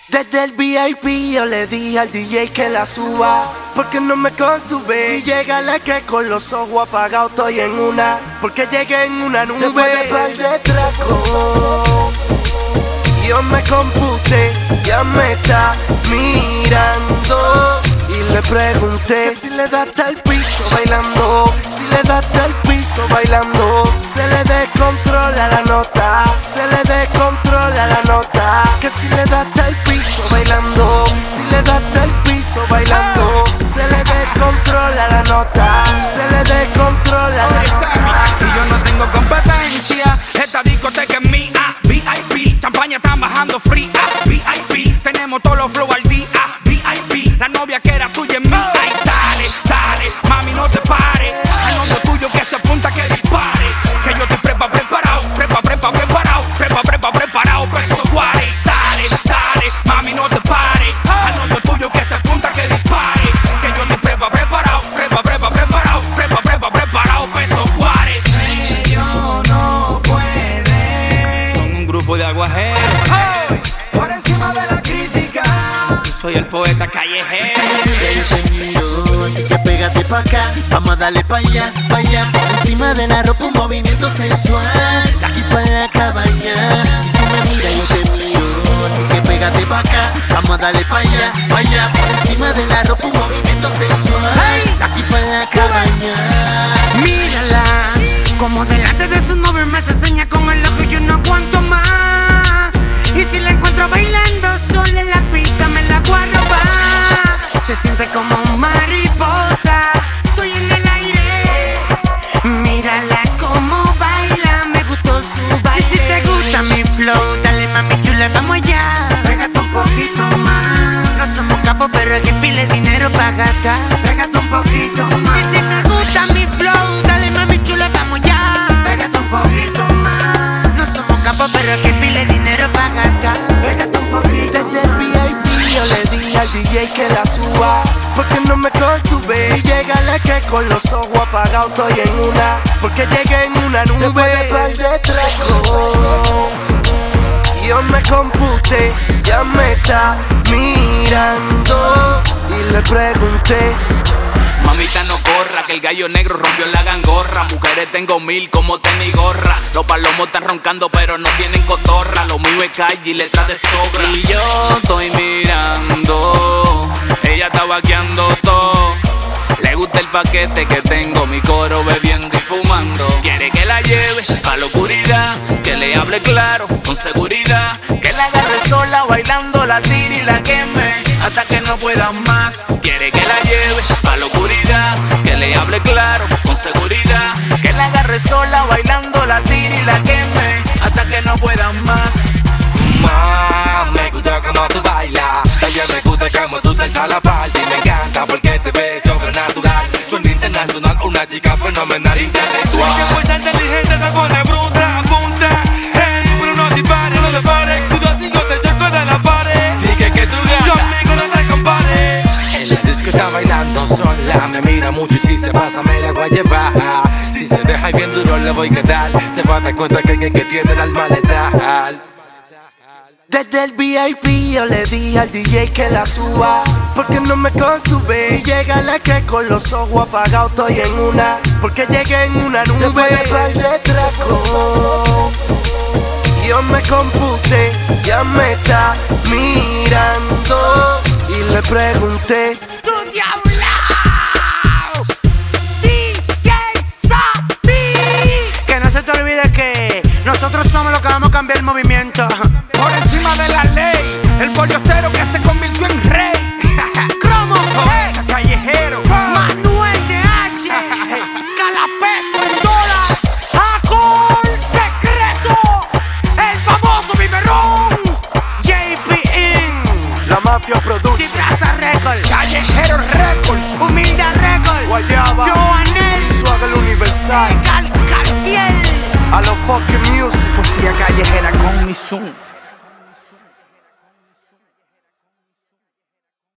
Desde el VIP yo le dije al DJ que la suba, porque no me contuve y llegale que con los ojos apagados estoy en una, porque llegué en una nube. Después de par de tracos yo me computé, ya me está mirando y le pregunté que si le da hasta el piso bailando, si le da hasta el piso bailando, se le descontrola la nota, se le descontrola la nota, que si le da hasta el piso bailando, si le da hasta el piso bailando, se le descontrola la nota, se le descontrola la nota. Y yo no tengo competencia, esta discoteca es mía, VIP, champaña está bajando fría, VIP, tenemos todos los flow al día, VIP, la novia que era tuya es mía. Ay, dale, dale, mami no te pares, al novio tuyo que se apunta que dispare, que yo te preparado, preparado, peso guare. Dale, dale, mami no te pares, al novio tuyo que se apunta que dispare, que yo te preparado, peso guare. Ellos no pueden, son un grupo de aguajeros, hey, por encima de la crítica, yo soy el poeta callejero. Yo te miro, así que pégate pa' acá, vamos a darle pa' allá, por encima de la ropa un movimiento sensual, de aquí pa' la cabaña. Si tú me miras yo te miro, así que pégate pa' acá, vamos a darle pa' allá, por encima de la ropa un movimiento sensual, de aquí pa' la cabaña. Mírala, como delante de su novio me se enseña con el ojo, yo no aguanto más. Y si la encuentro bailando sola en la pista me la voy a robar. Se siente como mariposa, estoy en el aire. Mírala como baila, me gustó su baile. Y si te gusta mi flow, dale mami chula, vamos allá. Pégate un poquito más. No somos capos, pero hay que pile dinero pa' gastar. Pégate un poquito más. Y si te gusta mi flow, dale mami chula, vamos allá. Pégate un poquito más. No somos capos, pero hay que pile dinero pa' gastar. Pégate un poquito más. Desde el VIP yo le dije al DJ que la suba, porque no me contuve y llegale que con los ojos apagados estoy en una, porque llegué en una nube. Después de par de tracos yo me computé, ya me está mirando y le pregunté. Mamita no corra, que el gallo negro rompió la gangorra. Mujeres tengo 1000 como tenis gorra. Los palomos están roncando pero no tienen cotorra. Lo mío es calle y letras de sobra. Y yo estoy mirando, ella está vaqueando todo. Le gusta el paquete que tengo, mi coro bebiendo y fumando. Quiere que la lleve a la oscuridad, que le hable claro, con seguridad, que la agarre sola bailando, la tire y la queme hasta que no pueda más. Quiere que la lleve a la oscuridad, que le hable claro, con seguridad, que la agarre sola bailando, la tire y la queme hasta que no pueda más. Me gusta como tú bailas, también me gusta como tú te echas la falda. Y me encanta porque te ves sobrenatural, suena internacional, una chica fenomenal, intelectual. Que fuerza inteligente se pone bruta, apunta, hey, pero no dispares, no le pares. Tú así yo te choco de la pared, dije que tú ganas, conmigo no te compares. En la disco está bailando sola, me mira mucho y si se pasa me la voy a llevar. Si se deja bien duro le voy a dar, se va a dar cuenta que tiene el alma letal. Desde el VIP yo le dije al DJ que la suba, porque no me contuve y llegale que con los ojos apagados estoy en una, porque llegué en una nube. Después de par de tracos yo me computé, ya me está mirando y le pregunté. ¡Tu diabla! DJ Sabi. Que no se te olvide que nosotros somos los que vamos a cambiar el movimiento. Por encima de la ley, el pollocero que se convirtió en rey. Cromo, Poeta callejero, Manuel TH, Calapeso en dólar, Acol Secreto, el famoso biberón, JP In, La Mafia Production, Cipraza Record, Callejero Records, Humilde Record, Guayaba, Joanel, Swagger Universal, Cartier. a los fucking music. poesía callejera con mi zoom.